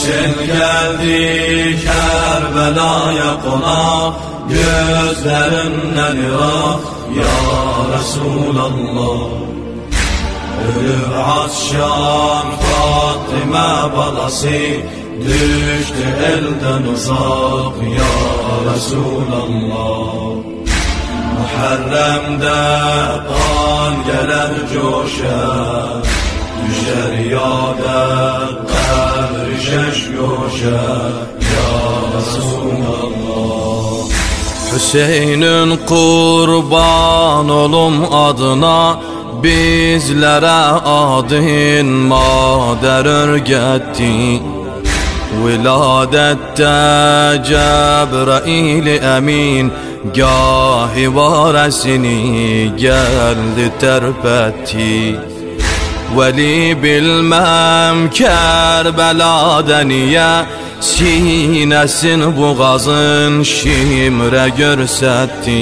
Hüseyin geldi Kerbela'ya konak, gözlerinden ırak ya Resulallah. Ölür Atşan Fatıma balası, düştü elden uzak ya Resulallah. Muharrem'de kan gelir coşar, düşer yâde kabri şeş yoşar ya Resulallah. Hüseyin'in kurban olum adına, bizlere adın mader örgetti. Viladette Cebrail emin, gahi varesini geldi terpetti. Veli bilmem Kerbela'da niye, sinesin boğazın şimre görsetti.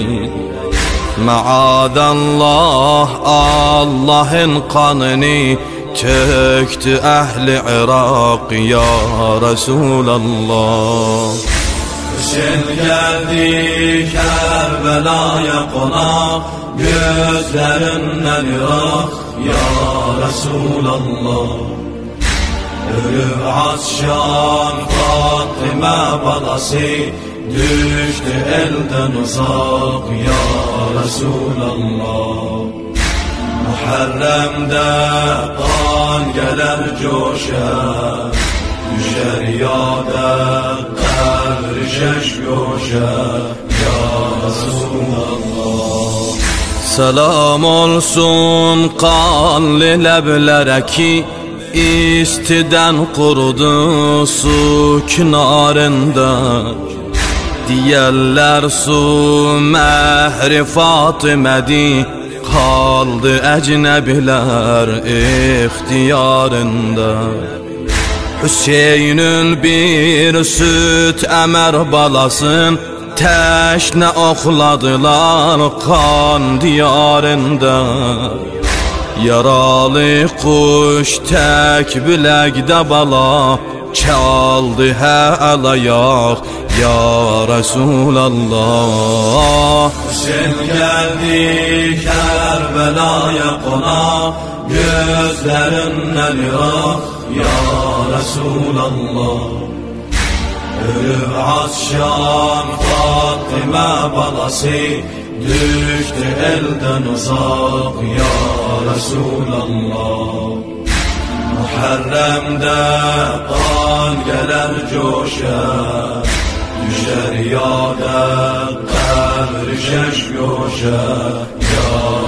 Maadallah Allah'ın kanını töktü ehli Irak ya Resulallah. Hüseyin geldi Kerbela'ya konak, gözlerinden ırak ya Resulallah. Ölür Atşan Fatıma balası, düştü elden uzak ya Resulallah. Muharrem'de kan gelir coşar, düşer yâde kabri şeş yoşar ya Resulallah. Selam olsun kanlı leblere ki, istiden kurudu su kenarında. Diyerler su mehri Fatıme'di, kaldı ecnebiler ihtiyarında. Hüseyin'in bir süt emer balasın, teşne okladılar kan diyarında. Yaralı kuş tek bilekde bala, çaldı el ayak ya Resulallah. Hüseyin geldi Kerbela'ya konak, gözlerinden ırak ya Resulallah. Ölür Atşan Fatıma balası, düştü elden uzak ya Resulallah. Muharrem'de kan gelir coşar, düşer yâde kabri şeş yoşar ya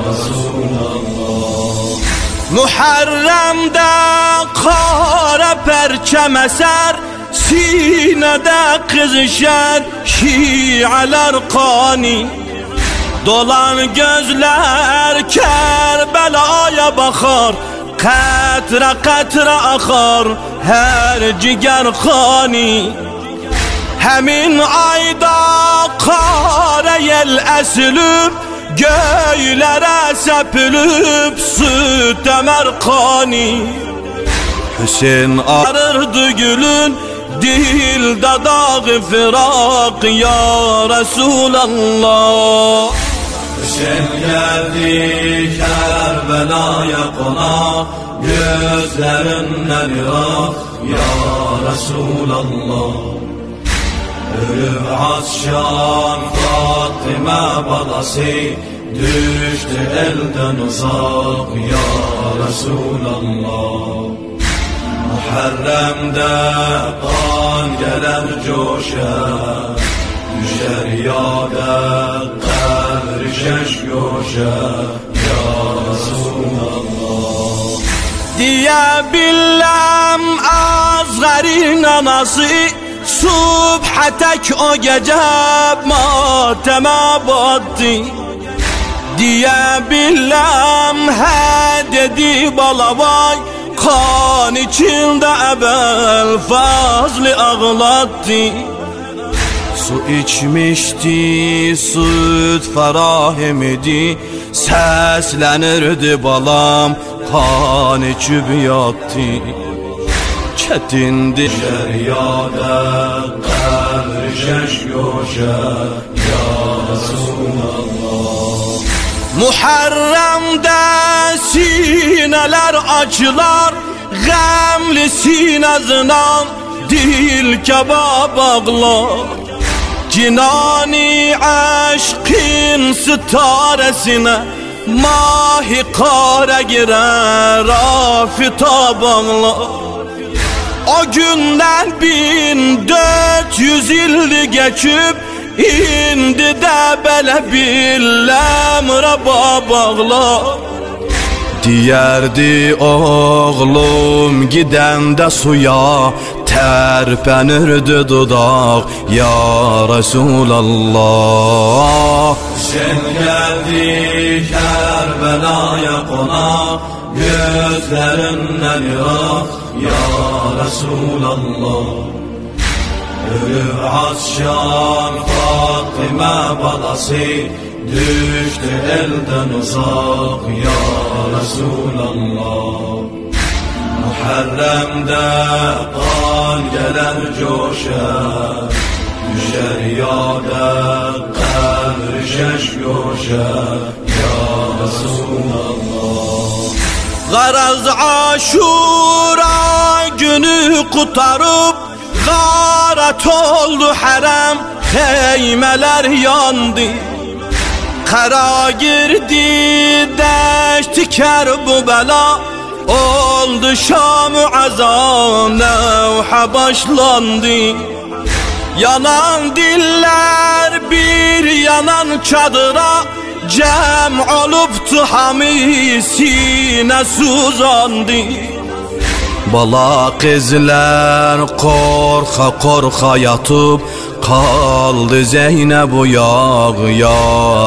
Resulallah. Muharrem'de kara perçem eser, sinede kızışar şialar kani. Dolan gözler Kerbela'ya bakar, katre katre akar her ciger khani. Hemin ayda kara yel esilip, göylere sepilip süt emer kani. Hüseyin arırdı gülün, dilde dağı firak ya Resulallah. Hüseyin geldi Kerbela'ya konak, gözlerinden ırak ya Resulallah. Ölür Atşan Fatıma balası, düştü elden uzak ya Resulallah. Muharrem'de kan gelir coşar, düşer yâde kabri şeş yoşar ya Resulallah. Diye billam Azgar'ın anası, subha tek o gece mateme battı. Diye billam he dedi balavay, kan içinde ebel fazlı ağlattı. Su içmişti, süt ferahimdi, seslenirdi balam, kan içip yattı. çetindi. Şeriyada kabri şeş göşe ya Resulallah. Muharrem'de sineler acılar, gamli sinezden dil kebab ağlar. Cinani aşkın sitaresine mahi kara girer afitab ağlar. O günden 1400 yıl geçip indi de belə billəmrə babağlar. Diyerdi oğlum gidəndə suya, tərpənirdi dudaq ya Resulallah. Sen geldi Kerbela'ya konak, gözlerinden yak ya Resulallah. Ölür Asşan Fatıma balası, düştü elden uzak ya Resulallah. Muharrem'de kan gelir coşar, düşer yâde kabri şeş göşer ya Resulallah. Garaz Aşura günü kutarıp garat oldu harem, heymeler yandı. Kara girdi deşti Kerbela, oldu Şam-ı azam nevha başlandı. Yanan diller bir yanan çadıra, cem oluptu hami sine suzandı. Bala kızlar korka korka yatıp kaldı Zeynep uyaq ya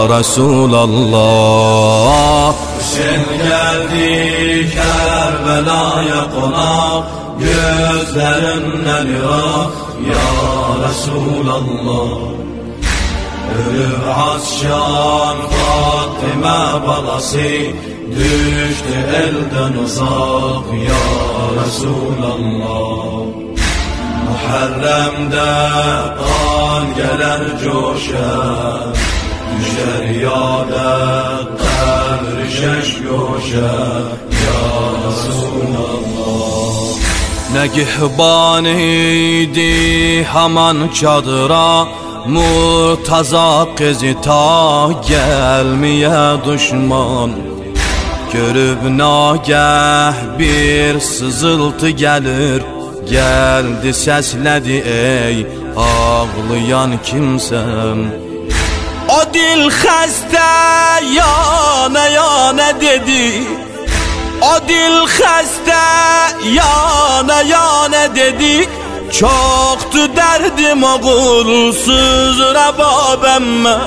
Resulallah. Sen geldi Kerbela'ya konak, gözlerinden yak ya Resulallah. Ölür Asşan Fatıma balası, düştü elden uzak ya Resulallah. Muharrem'de kan gelir coşar, düşer yâde kabri şeş göşer ya Resulallah. Ne gihban idi haman çadıra, Murtaza kızı ta gelmeye düşman. Görüp nagah bir sızıltı gelir, geldi seslədi ey ağlayan kimsem. O dil xəstə yana yana dedi, o dil xəstə yana yana dedi. Çoxdu dərdim oğulsuz rəbabəmmə,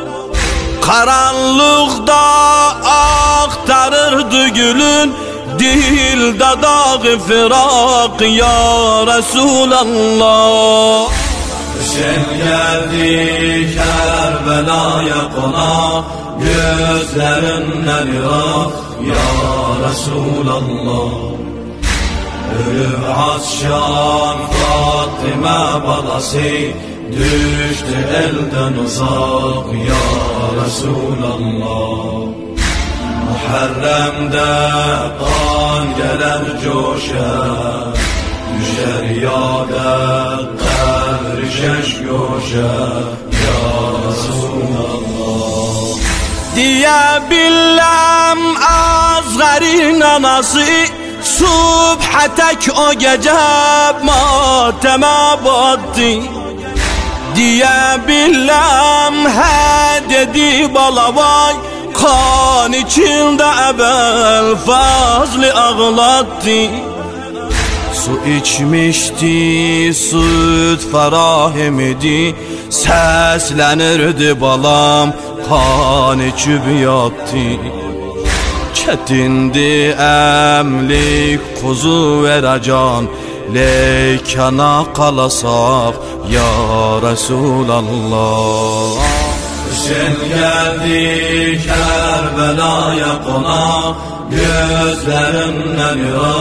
karanlıqda axtarırdı gülün, dildə dağı firaq ya Resulallah. Sen geldi Kerbela'ya konak, gözlerinden yak ya Resulallah. Ölür Asşan Fatıma balası, düştü elden uzak ya Resulallah. Muharrem'de kan gelir coşar, düşer yâde kabri şeş göşer ya Resulallah. Diye billem azgarin anası, subha tek o gece mateme battı. Diye billem he dedi balavay, kan içinde ebel fazlı ağlattı. Su içmişti, süt ferahimidi, seslenirdi balam, kan içib yattı. Çetindi emlik kuzu verəcən, leykana qalasaq ya Resulallah. Sen geldi Kerbela'ya konak, gözlerinden yak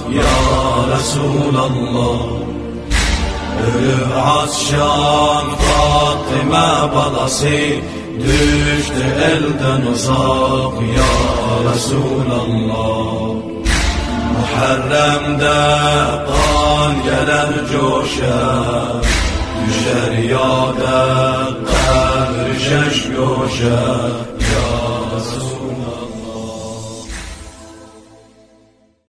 ya Resulallah. Ölür Atşan Fatıma balası, düştü elden uzak ya Resulallah. Muharrem'de kan gelir coşar, düşer yada kabr şeş göşer ya Resulallah.